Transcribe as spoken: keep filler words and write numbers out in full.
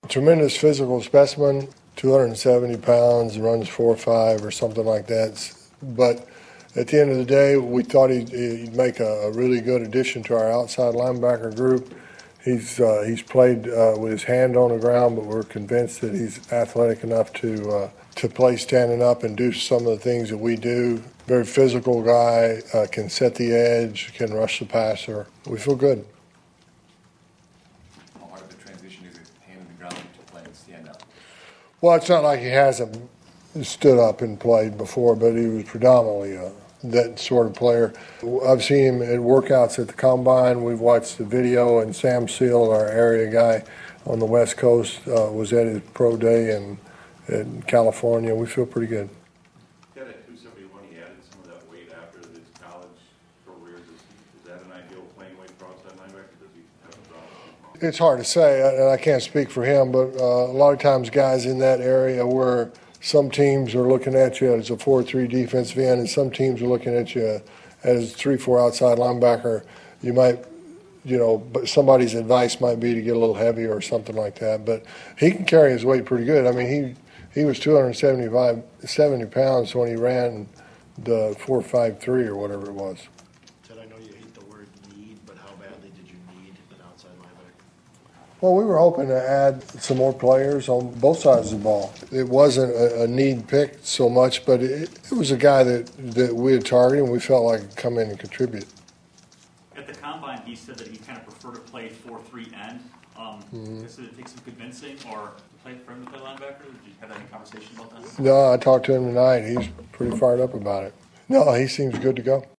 Tremendous physical specimen, two hundred seventy pounds, runs four five or something like that. But at the end of the day, we thought he'd, he'd make a, a really good addition to our outside linebacker group. He's uh, he's played uh, with his hand on the ground, but we're convinced that he's athletic enough to uh, to play standing up and do some of the things that we do. Very physical guy, uh, can set the edge, can rush the passer. We feel good. How hard of a transition is it, hand on the ground to play and stand up? Well, it's not like he hasn't stood up and played before, but he was predominantly a that sort of player. I've seen him at workouts at the Combine. We've watched the video, and Sam Seal, our area guy on the West Coast, uh, was at his pro day in, in California. We feel pretty good. Ted, at two seventy-one, he added some of that weight after his college career. Is, is that an ideal playing weight for outside linebacker? Does he have a problem? It's hard to say, and I can't speak for him, but uh, a lot of times guys in that area where some teams are looking at you as a four three defensive end, and some teams are looking at you as a three four outside linebacker. You might, you know, but somebody's advice might be to get a little heavier or something like that. But he can carry his weight pretty good. I mean, he he was two hundred seventy-five, seventy pounds when he ran the four five three or whatever it was. Ted, I know you hate the word need, but how badly did you need an outside linebacker? Well, we were hoping to add some more players on both sides of the ball. It wasn't a, a need pick so much, but it, it was a guy that, that we had targeted and we felt like could come in and contribute. At the Combine, he said that he kind of preferred to play four three end. Um, mm-hmm. Did it take some convincing or play for him to play linebacker? Did you have any conversation about that? No, I talked to him tonight. He's pretty fired up about it. No, he seems good to go.